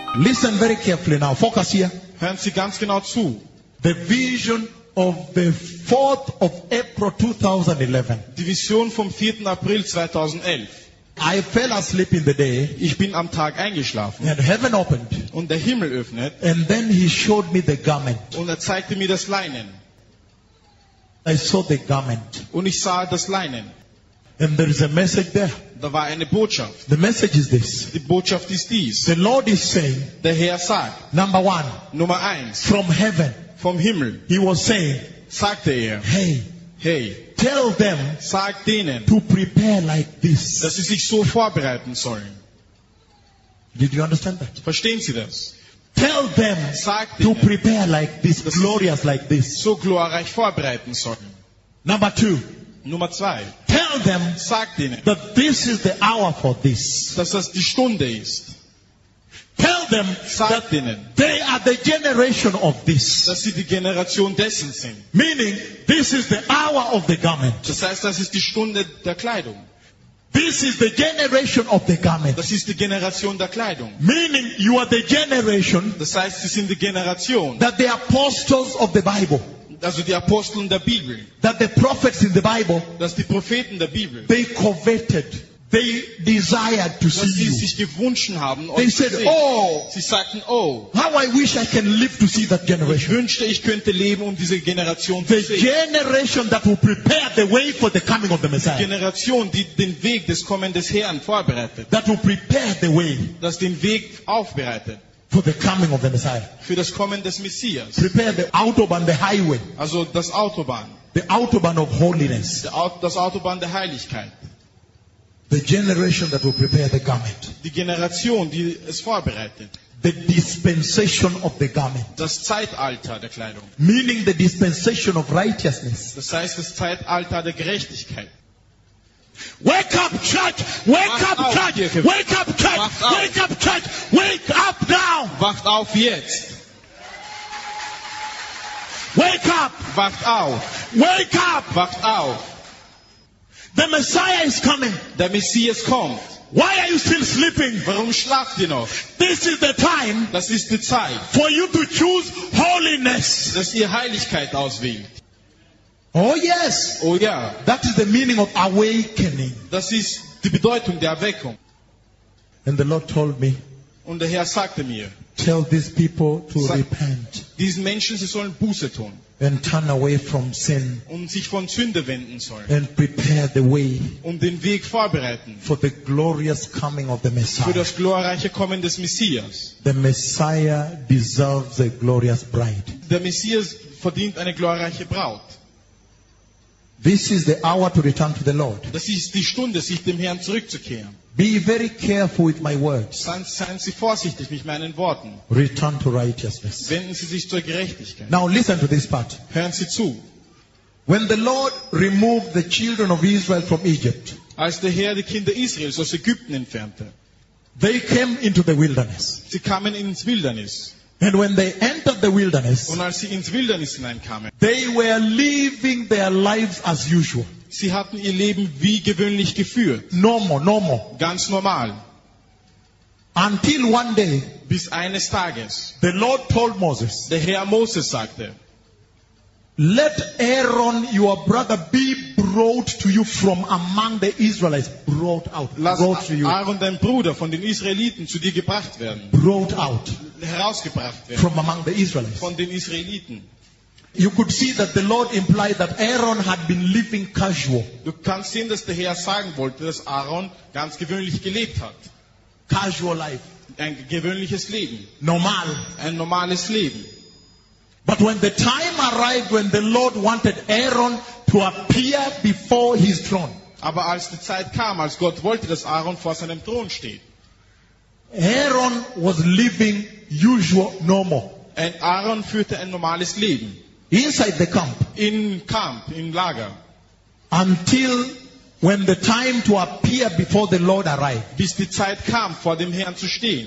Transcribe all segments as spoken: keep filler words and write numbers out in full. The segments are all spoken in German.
Listen very carefully now. Focus here. Hören Sie ganz genau zu. The vision of the fourth of April two thousand eleven. Die Vision vom vierten April zweitausendelf. I fell asleep in the day Ich bin am Tag eingeschlafen and heaven opened. und der Himmel öffnet And then he showed me the garment. und er zeigte mir das Leinen. I saw the garment. Und ich sah das Leinen. And there is a message there. Da war eine Botschaft. The message is this. Die Botschaft ist dies. The Lord is saying, Der Herr sagt, number one, Nummer eins, from heaven, vom Himmel, he was saying, sagte er, hey, hey, tell them sag denen, to prepare like this. dass sie sich so vorbereiten sollen. Did you understand that? Verstehen Sie das? Tell them Sag to denen, prepare like this, Das ist- glorious like this. so glorreich vorbereiten sollen. Number two, Nummer zwei, tell them sag denen, that this is the hour for this. dass das die Stunde ist. Tell them Sag that denen, they are the generation of this. dass sie die Generation dessen sind. Meaning, this is the hour of the garment. Das heißt, das ist die Stunde der Kleidung. This is the generation of the garment. Das ist die Generation der Kleidung. Meaning, you are the generation Das heißt, sie sind die Generation, that the apostles of the Bible, also die Aposteln der Bibel, that the prophets in the Bible, dass die Propheten der Bibel, they coveted, they desired to dass see sie you. sich gewünscht haben, They euch zu said, sehen. oh, Sie sagten, oh, how I wish I can live to see that ich generation. wünschte, ich könnte leben, um diese Generation zu The sehen. generation that will prepare the way for the coming of the Messiah. Generation, die den Weg des Kommens des Herrn vorbereitet, That will prepare the way das den Weg aufbereitet for the coming of the Messiah. für das Kommen des Messias. Prepare the Autobahn, the highway, Also das Autobahn, the Autobahn of holiness. der Au- das Autobahn der Heiligkeit. The generation that will prepare the garment. Die Generation, die es vorbereitet. The dispensation of the garment. Das Zeitalter der Kleidung. Meaning the dispensation of righteousness. Das heißt, das Zeitalter der Gerechtigkeit. Wake up, church! Wake Wacht up, auf, church! Kirche. Wake up, church! Wacht auf. Wake up, church! Wake up now! Wacht auf jetzt! Wake up! Wacht auf! Wake up! Wacht auf! The Messiah is coming. Der Messias kommt. Why are you still sleeping? Warum schlaft ihr noch? This is the time Das ist die Zeit, for you to choose holiness. dass ihr Heiligkeit auswählt. Oh yes. Oh ja, That is the meaning of awakening. das ist die Bedeutung der Erweckung. And the Lord told me, Und der Herr sagte mir, tell these people to Sag- repent diesen Menschen, sie sollen Buße tun and turn away from sin und sich von Sünde wenden sollen, and prepare the way um den Weg vorbereiten for the glorious coming of the für Messiah. das glorreiche Kommen des Messias. The Messiah deserves a glorious bride. Der Messias verdient eine glorreiche Braut. This is the hour to return to the Lord. Das ist die Stunde, sich dem Herrn zurückzukehren. Be very careful with my words. Seien, seien Sie vorsichtig mit meinen Worten. Return to righteousness. Wenden Sie sich zur Gerechtigkeit. Now listen to this part. Hören Sie zu. When the Lord removed the children of Israel from Egypt, Als der Herr die Kinder Israels aus Ägypten entfernte, they came into the wilderness. sie kamen ins Wildernis. And when they entered the wilderness, Und als sie ins Wildernis hineinkamen, they were living their lives as usual. sie hatten ihr Leben wie gewöhnlich geführt. Normal, normal. Ganz normal. Until one day, Bis eines Tages the Lord told Moses, der Herr Moses sagte, let Aaron, your brother, be brought to you from among the Israelites. Brought out. lass Brought to you. Aaron, dein Bruder, von den Israeliten zu dir gebracht werden. Brought out Herausgebracht werden. from among the Israelites. Von den Israeliten. You could see that the Lord implied that Aaron had been living casual. Du kannst sehen, dass der Herr sagen wollte, dass Aaron ganz gewöhnlich gelebt hat. Casual life. Ein gewöhnliches Leben. Normal. Ein normales Leben. But when the time arrived when the Lord wanted Aaron to appear before his throne, Aber als die Zeit kam, als Gott wollte, dass Aaron vor seinem Thron steht, Aaron was living usual, normal. und Aaron führte ein normales Leben. Inside the camp. Im Camp, im Lager. Until when the time to appear before the Lord arrived. Bis die Zeit kam, vor dem Herrn zu stehen.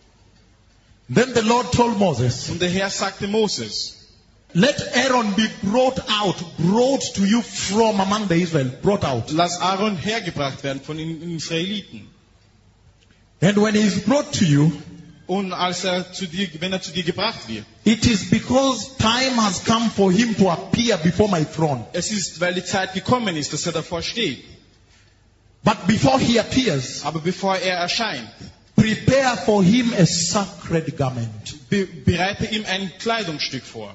Then the Lord told Moses, Und der Herr sagte Moses, let Aaron be brought out, brought to you from among the Israel, brought out. lass Aaron hergebracht werden von den Israeliten. And when he is brought to you, Und als er zu dir, wenn er zu dir gebracht wird. It is because time has come for him to appear before my throne. Es ist, weil die Zeit gekommen ist, dass er davor steht. But before he appears, Aber bevor er erscheint, prepare for him a sacred garment. be bereite ihm ein Kleidungsstück vor.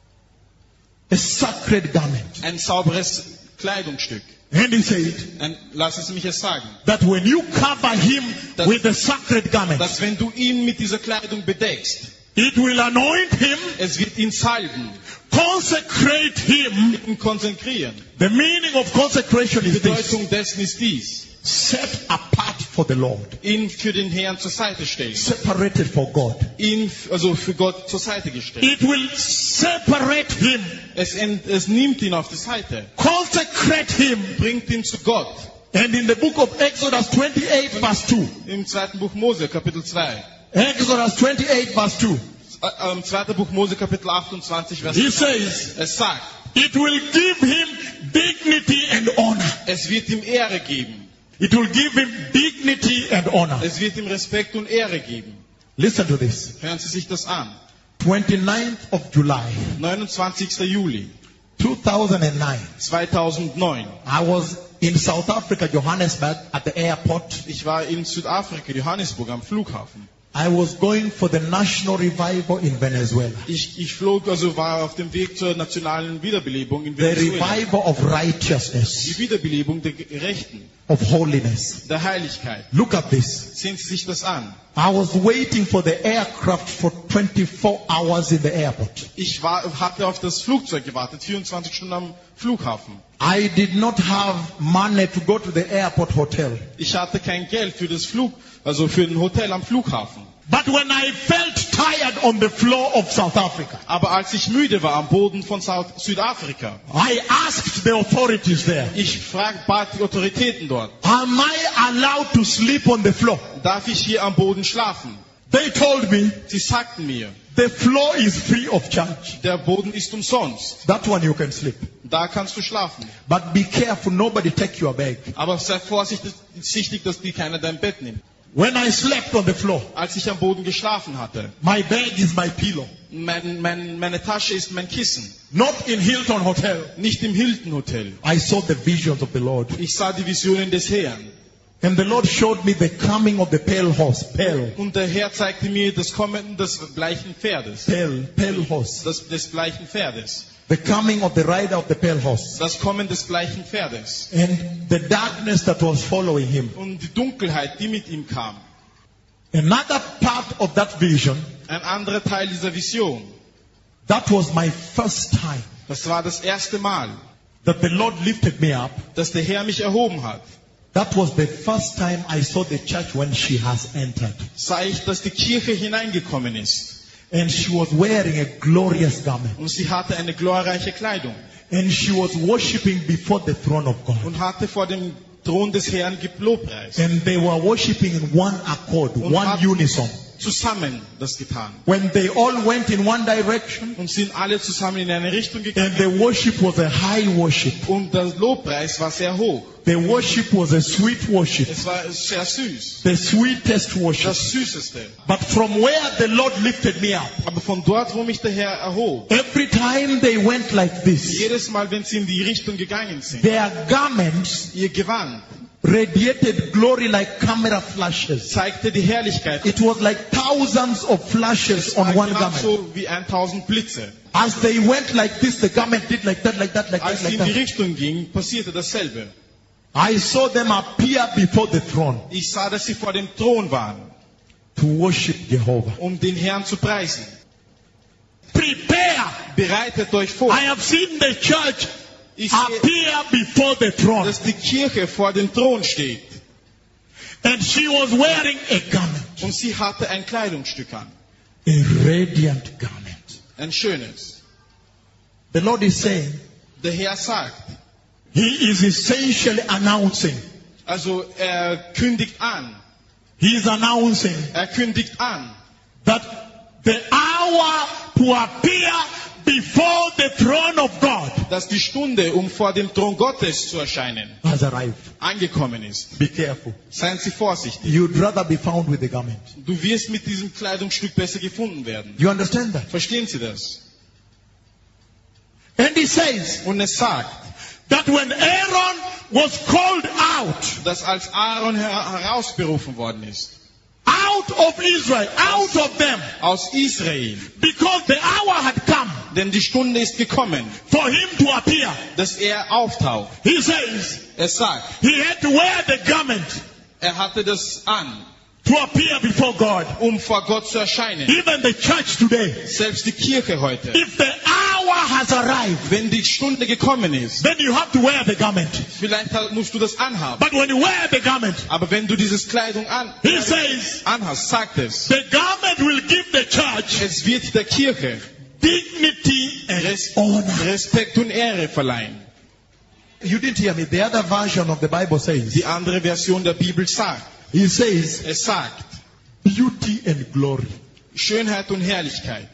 A sacred garment. Ein sauberes Kleidungsstück. And he said Und lass es mich es sagen. that when you cover him Das- with the sacred garment, Dass wenn du ihn mit dieser Kleidung bedeckst, it will anoint him, es wird ihn salben, consecrate him. ihn konzentrieren. The meaning of consecration Die is this: Bedeutung dessen ist dies. set apart for the Lord, Ihn für den Herrn zur Seite stellen. separated for God. Ihn, also für Gott zur Seite gestellt. It will separate him, Es, ent- es nimmt ihn auf die Seite, consecrate him. bringt ihn zu Gott. And in the book of Exodus twenty-eight verse two, Im zweiten Buch Mose, Kapitel zwei. Exodus twenty-eight verse two, Äh, Im zweiten Buch Mose, Kapitel achtundzwanzig, Vers he zwei. says, Es sagt, it will give him dignity and honor. es wird ihm Ehre geben. It will give him dignity and honor. Es wird ihm Respekt und Ehre geben. Listen to this. Hören Sie sich das an. twenty-ninth of July, neunundzwanzigster Juli two thousand nine. zweitausendneun. I was in South Africa, Johannesburg, at the airport. Ich war in Südafrika, Johannesburg, am Flughafen. I was going for the national revival in Venezuela. Ich, ich flog, also war auf dem Weg zur nationalen Wiederbelebung in The Venezuela. revival of righteousness, Die Wiederbelebung der Gerechten, of holiness. der Heiligkeit. Look at this. Sehen Sie sich das an. I was waiting for the aircraft for twenty-four hours in the airport. Ich war, hatte auf das Flugzeug gewartet, vierundzwanzig Stunden am Flughafen. I did not have money to go to the airport hotel. Ich hatte kein Geld für das Flug, also für ein Hotel am Flughafen. But when I felt tired on the floor of South Africa, Aber als ich müde war am Boden von South Südafrika, I asked the authorities there, ich frag, bat die Autoritäten dort, am I allowed to sleep on the floor? darf ich hier am Boden schlafen? They told me, Sie sagten mir, the floor is free of charge. der Boden ist umsonst. That one you can sleep. Da kannst du schlafen. But be careful, nobody take your bag. Aber sei vorsichtig, dass die keiner dein Bett nimmt. When I slept on the floor, Als ich am Boden geschlafen hatte, my bag is my pillow. mein, mein, meine Tasche ist mein Kissen. Not in Hilton Hotel. Nicht im Hilton Hotel. I saw the visions of the Lord. Ich sah die Visionen des Herrn. And the Lord showed me the coming of the pale horse. Pale. Und der Herr zeigte mir das Kommen des bleichen Pferdes. Pale. Pale horse. Das, des bleichen Pferdes. The coming of the rider of the pale horse. Das Kommen des bleichen Pferdes. And the darkness that was following him. Und die Dunkelheit, die mit ihm kam. Another part of that vision, Ein anderer Teil dieser Vision. that was my first time Das war das erste Mal, that the Lord lifted me up. dass der Herr mich erhoben hat. That was the first time I saw the church when she has entered. Sah ich, dass die Kirche hineingekommen ist. And she was wearing a glorious garment. Und sie hatte eine glorreiche Kleidung. And she was worshiping before the throne of God. Und hatte vor dem Thron des Herrn gelobpreist. And they were worshiping in one accord, Und one hatten unison. zusammen das getan. When they all went in one direction, Und sind alle zusammen in eine Richtung and gegangen. the worship was a high worship. Und der Lobpreis war sehr hoch. The worship was a sweet worship. Es war sehr süß. The sweetest worship. Das Süßeste. But from where the Lord lifted me up, Aber von dort, wo mich der Herr erhob, every time they went like this, jedes Mal, wenn sie in die Richtung gegangen sind, their garments ihr Gewand radiated glory like camera flashes. zeigte die Herrlichkeit. It was like thousands of flashes Es war on one garment. genauso wie tausend Blitze. As they went like this, the garment did like that, like that, like that, Als sie like in die that. Richtung gingen, passierte dasselbe. I saw them appear before the throne Ich sah, dass sie vor dem Thron waren, to worship Jehovah. um den Herrn zu preisen. Prepare! Bereitet euch vor. I have seen the church Ich sehe, appear before the throne. dass die Kirche vor dem Thron steht. And she was wearing a garment, Und sie hatte ein Kleidungsstück an. a radiant garment. Ein schönes. The Lord is saying, Der Herr sagt, He is essentially announcing. also er kündigt an, He is announcing er kündigt an, that the hour to appear before the throne of God dass die Stunde, um vor dem Thron Gottes zu erscheinen, has arrived. angekommen ist. Be careful. Seien Sie vorsichtig. You'd rather be found with the garment. Du wirst mit diesem Kleidungsstück besser gefunden werden. You understand that? Verstehen Sie das? And he says Und es sagt, that when Aaron was called out, dass als Aaron her herausberufen worden ist, out of Israel, out of them, aus Israel, because the hour had come denn die Stunde ist gekommen, for him to appear. dass er auftaucht. He says Es sagt, he had to wear the garment er hatte das an, to appear before God. um vor Gott zu erscheinen. Even the church today, Selbst die Kirche heute. if the hour has arrived, Wenn die Stunde gekommen ist, then you have to wear the garment. vielleicht musst du das anhaben. But when you wear the garment, Aber wenn du dieses Kleidung an, he says anhast, sagt es, the garment will give the church es wird der Kirche dignity and Res honor. Respekt und Ehre verleihen. You didn't hear me. The other version of the Bible says, Die andere Version der Bibel sagt, he says, es sagt, beauty and glory. Schönheit und Herrlichkeit.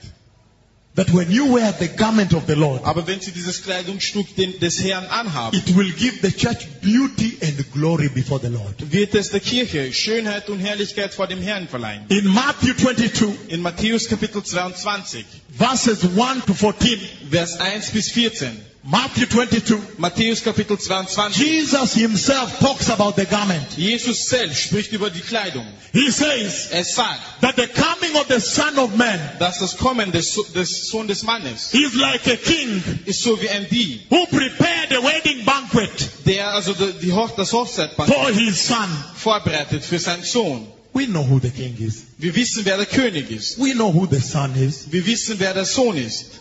That when you wear the garment of the Lord, Aber wenn sie dieses Kleidungsstück den- des Herrn anhaben, it will give the church beauty and glory before the Lord. wird es der Kirche Schönheit und Herrlichkeit vor dem Herrn verleihen. In Matthew twenty-two, In Matthäus Kapitel zweiundzwanzig, verses one to fourteen, Vers eins bis vierzehn. Matthew twenty-two, Matthäus Kapitel zweiundzwanzig. Jesus himself talks about the garment. Jesus selbst spricht über die Kleidung. He says Er sagt, that the coming of the Son of Man dass das Kommen des, So- des Sohn des Mannes is like a king ist so wie ein Dieb, who prepared a wedding banquet der also die, die Hoch, das Hochzeitband for his son. vorbereitet für seinen Sohn. We know who the king is. Wir wissen, wer der König ist. We know who the son is. Wir wissen, wer der Sohn ist.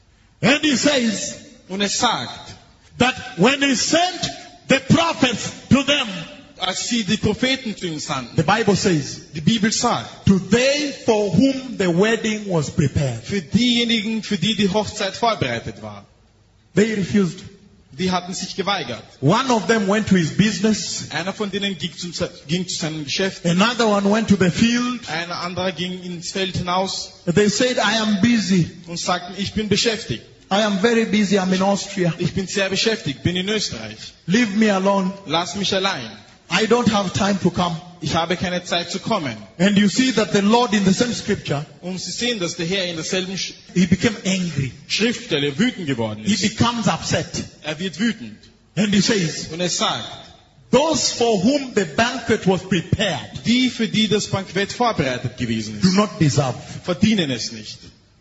And he says Und es sagt, that when he sent the prophets to them, als sie die Propheten zu ihm sandten, the Bible says, die Bibel sagt, to they for whom the wedding was prepared, für diejenigen, für die die Hochzeit vorbereitet war, they refused. die hatten sich geweigert. One of them went to his business, Einer von denen ging zu, ging zu seinem Geschäft, another one went to the field. ein anderer ging ins Feld hinaus They said, I am busy. und sagten, ich bin beschäftigt. I am very busy. I'm in Austria. Ich bin sehr beschäftigt, bin in Österreich. Leave me alone. Lass mich allein. I don't have time to come. Ich habe keine Zeit zu kommen. And you see that the Lord in the same scripture, Und Sie sehen, dass der Herr in derselben Sch he became angry. Schriftstelle wütend geworden He ist. becomes upset. Er wird wütend. And he says, Und er sagt, those for whom the banquet was prepared die, für die das Bankett vorbereitet gewesen do ist, not deserve. verdienen es nicht.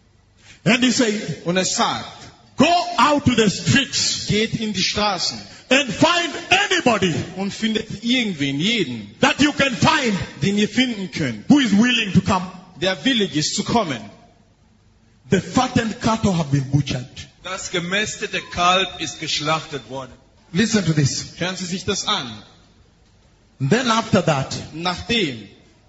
And he said, Und er sagt, go out to the streets geht in die Straßen and find anybody und findet irgendwen, jeden, that you can find den ihr finden könnt, who is willing to come. der willig ist zu kommen. The fattened cattle have been butchered. Das gemästete Kalb ist geschlachtet worden. Listen to this. Hören Sie sich das an. Then after that, Nachdem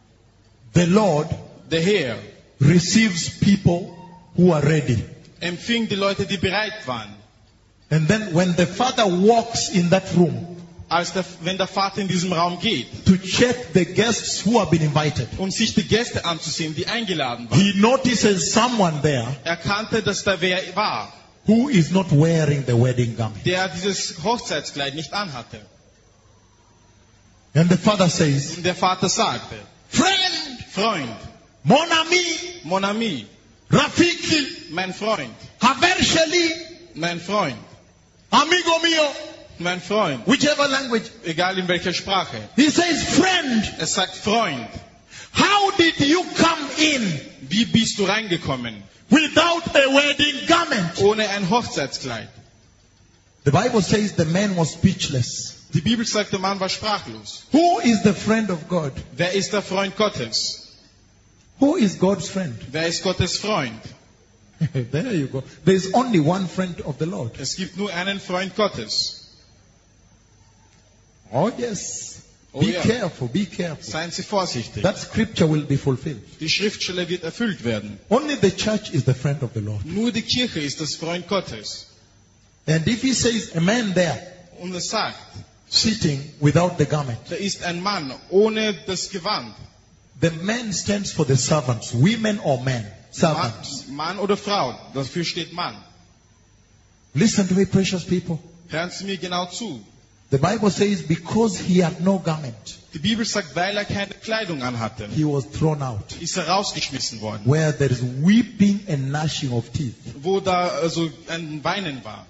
the Lord der Herr receives people who are ready. empfing die Leute, die bereit waren. And then when the father walks in that room Als der, wenn der Vater in diesem Raum geht, to check the guests who have been invited, um sich die Gäste anzusehen, die eingeladen waren, he notices someone there erkannte, dass da wer war, who is not wearing the wedding garment. der dieses Hochzeitskleid nicht anhatte. And the father says, Und der Vater sagte, friend, Freund, mon ami, mon ami, Rafiki, mein Freund, Haversheli, mein Freund, amigo mio, mein Freund, whichever language. egal in welcher Sprache. He says, friend, Er sagt, Freund, how did you come in wie bist du reingekommen, without a wedding garment? ohne ein Hochzeitskleid? The Bible says the man was speechless. Die Bibel sagt, der Mann war sprachlos. Who is the friend of God? Wer ist der Freund Gottes? Who is God's friend? Wer ist Gottes Freund? There you go. There is only one friend of the Lord. Es gibt nur einen Freund Gottes. Oh yes. Oh Be ja. careful, be careful. Seien Sie vorsichtig. That scripture will be fulfilled. Die Schriftstelle wird erfüllt werden. Only the church is the friend of the Lord. Nur die Kirche ist das Freund Gottes. And if he says a man there Und es sagt, sitting without the garment, da ist ein Mann ohne das Gewand. the man stands for the servants, women or men, servants. Mann, Mann oder Frau, dafür steht Mann. Listen to me, precious people. Hören Sie mir genau zu. The Bible says because he had no garment, Die Bibel sagt, weil er keine Kleidung anhatte, he was thrown out. ist er rausgeschmissen worden. Where there is weeping and gnashing of teeth. Wo da also ein Weinen war.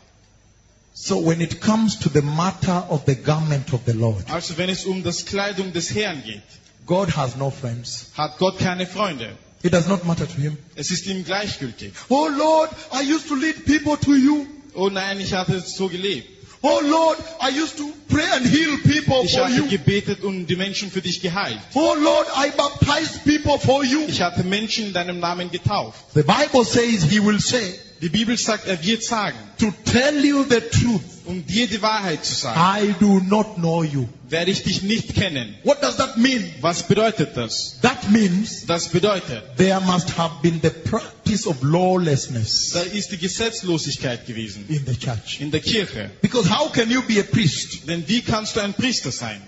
So when it comes to the matter of the garment of the Lord, Also wenn es um das Kleidung des Herrn geht, God has no friends. hat Gott keine Freunde. It does not matter to him. Es ist ihm gleichgültig. Oh Lord, I used to lead people to you. Oh nein, ich hatte so gelebt. Oh Lord, I used to pray and heal people Ich for hatte you. gebetet und die Menschen für dich geheilt. Oh Lord, I baptized people for you. Ich hatte Menschen in deinem Namen getauft. The Bible says he will say, Die Bibel sagt, er wird sagen, to tell you the truth, um dir die Wahrheit zu sagen, I do not know you. werde ich dich nicht kennen. What does that mean? Was bedeutet das? That means Das bedeutet, there must have been the practice of lawlessness da ist die Gesetzlosigkeit gewesen in the church. in der Kirche. Because how can you be a priest? Denn wie kannst du ein Priester sein?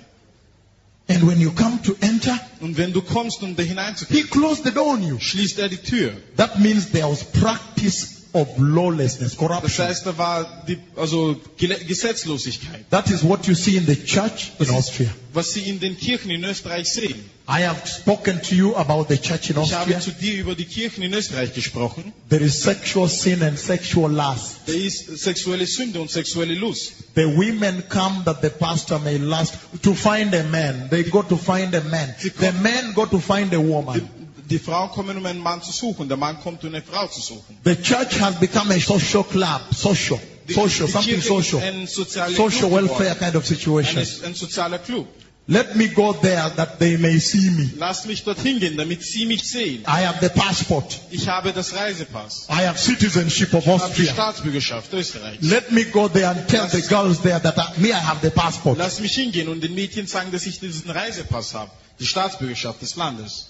And when you come to enter, Und wenn du kommst, um da he hineinzukommen, closed the door on you. schließt er die Tür. That means there was practice of lawlessness, Das corruption. heißt, da war die, also Gele- Gesetzlosigkeit. That is what you see in the church in Austria. Was sie in den Kirchen in Österreich sehen. I have spoken to you about the church in Ich habe Austria. zu dir über die Kirchen in Österreich gesprochen. There is sexual sin and sexual lust. Da ist sexuelle Sünde und sexuelle Lust. The women come that the pastor may lust to find a man. They go to find a man. The men go to find a Die, woman. die Frauen kommen, um einen Mann zu suchen. Der Mann kommt, um eine Frau zu suchen. The church has become a social club. Social. Die, Social. die Something Kirche social. ist ein sozialer Social Club welfare geworden. kind of situation. Ein, ein sozialer Club. Let me go there that they may see me. Lass mich dorthin gehen, damit sie mich sehen. I have the passport. Ich habe das Reisepass. I have citizenship of Ich habe die Austria. Staatsbürgerschaft Österreichs. Let me go there and tell the girls there that I, me I have the passport. Lass mich hingehen und den Mädchen sagen, dass ich diesen Reisepass habe. Die Staatsbürgerschaft des Landes.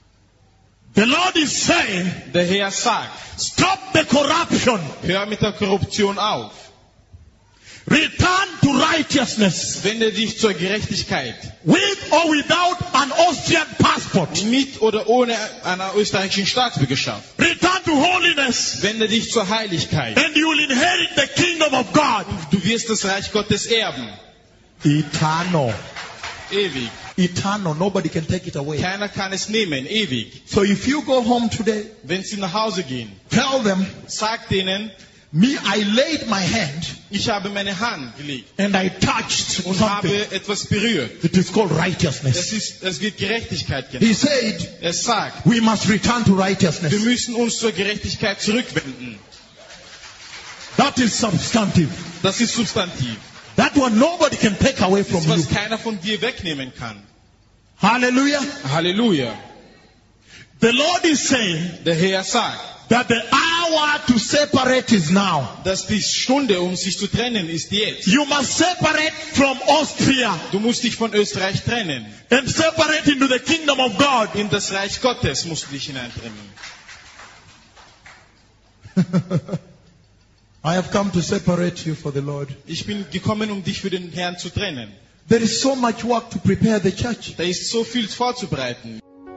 The Lord is saying, Der Herr sagt, stop the corruption. hör mit der Korruption auf. Return to righteousness. Wende dich zur Gerechtigkeit. With or without an Austrian passport. Mit oder ohne einer österreichischen Staatsbürgerschaft. Return to holiness. Wende dich zur Heiligkeit. And you will inherit the kingdom of God. Du wirst das Reich Gottes erben. Eternal. Ewig. Eternal. Nobody can take it away. Keiner kann es nehmen. Ewig. So if you go home today, Wenn sie nach Hause gehen, tell them, sag denen, me, I laid my hand ich habe meine Hand gelegt and I touched und something. habe etwas berührt. It is called righteousness. Es ist, es wird Gerechtigkeit He genannt. said, Er sagt, we must return to wir righteousness. müssen uns zur Gerechtigkeit zurückwenden. That is substantive. Das ist substantiv. That one nobody can take away Das from ist, was you. keiner von dir wegnehmen kann. Hallelujah. Halleluja. The Lord is saying Der Herr sagt, that the hour to separate is now. dass die Stunde, um sich zu trennen, ist jetzt. You must separate from Austria Du musst dich von Österreich trennen. and separate into the kingdom of God. In das Reich Gottes musst du dich hineintrennen. I have come to separate you for the Lord. Ich bin gekommen, um dich für den Herrn zu trennen. There is so much work to prepare the church. Da ist so viel vorzubereiten.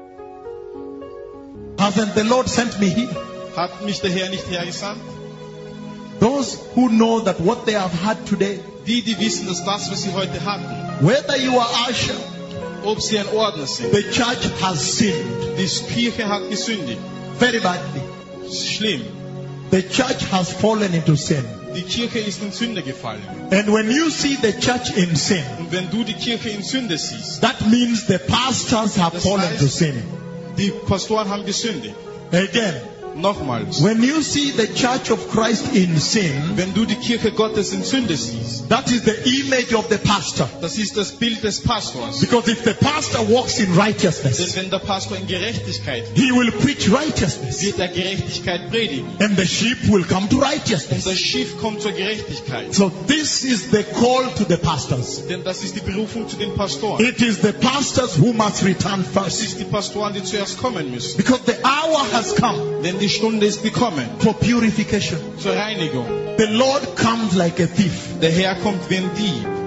Hasn't the Lord sent me here? Hat mich der Herr nicht hergesandt? Those who know that what they have had today, Die, die wissen, dass das, was sie heute hatten, whether you are usher, ob sie ein Ordner sind, the church has sinned die Kirche hat gesündigt. very badly. Das ist schlimm. The church has fallen into sin. Die Kirche ist in Sünde gefallen. And when you see the church in sin, Und wenn du die Kirche in Sünde siehst, that means the pastors have Das fallen heißt- to sin. die Pastoren haben gesündigt. Again, Nochmals. when you see the church of Christ in sin, Wenn du die Kirche Gottes in Sünde siehst, that is the image of the pastor. das ist das Bild des Pastors. Because if the pastor walks in Denn righteousness, wenn der Pastor in Gerechtigkeit he will preach righteousness. wird er Gerechtigkeit predigen. And the sheep will come to Und righteousness. das Schiff kommt zur Gerechtigkeit. So this is the call to the pastors. Denn das ist die Berufung zu den Pastoren. It is the pastors who must return Es first. ist die Pastoren, die zuerst kommen müssen. Because the hour has come Denn die Stunde ist gekommen for purification. zur Reinigung. The Lord comes like a thief. Der Herr kommt wie ein Dieb.